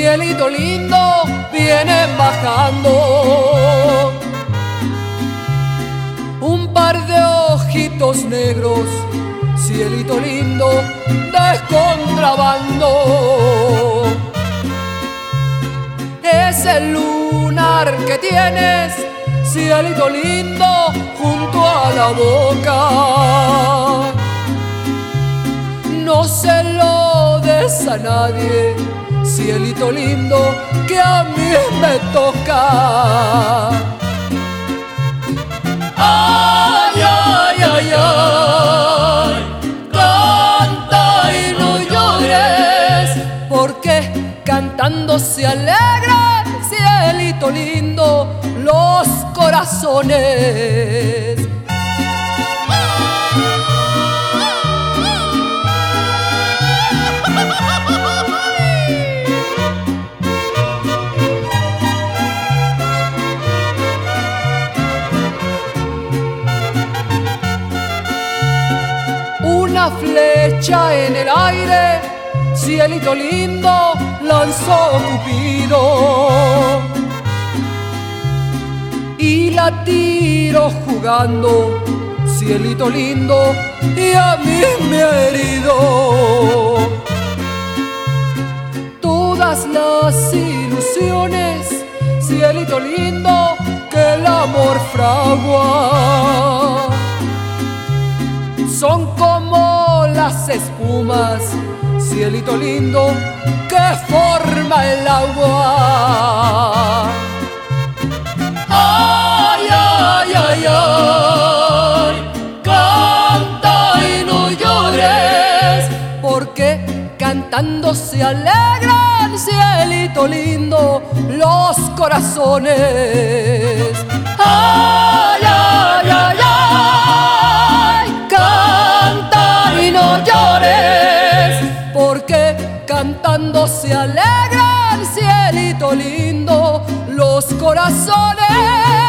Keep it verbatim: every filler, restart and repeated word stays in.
cielito lindo, vienen bajando. Un par de ojitos negros, cielito lindo, de contrabando. Ese lunar que tienes, cielito lindo, junto a la boca, no se lo des a nadie, cielito lindo, que a mí me toca. Ay, ay, ay, ay, canta y no llores, porque cantando se alegran, cielito lindo, los corazones. Una flecha en el aire, cielito lindo, lanzó Cupido, y la tiro jugando, cielito lindo, y a mí me ha herido. Todas las ilusiones, cielito lindo, que el amor fragua, son como las espumas, cielito lindo, que forma el agua. Ay, ay, ay, ay, canta y no llores, porque cantando se alegran, cielito lindo, los corazones. Ay, ay, ay, ay, canta y no llores, porque cantando se alegran, cielito lindo, los corazones.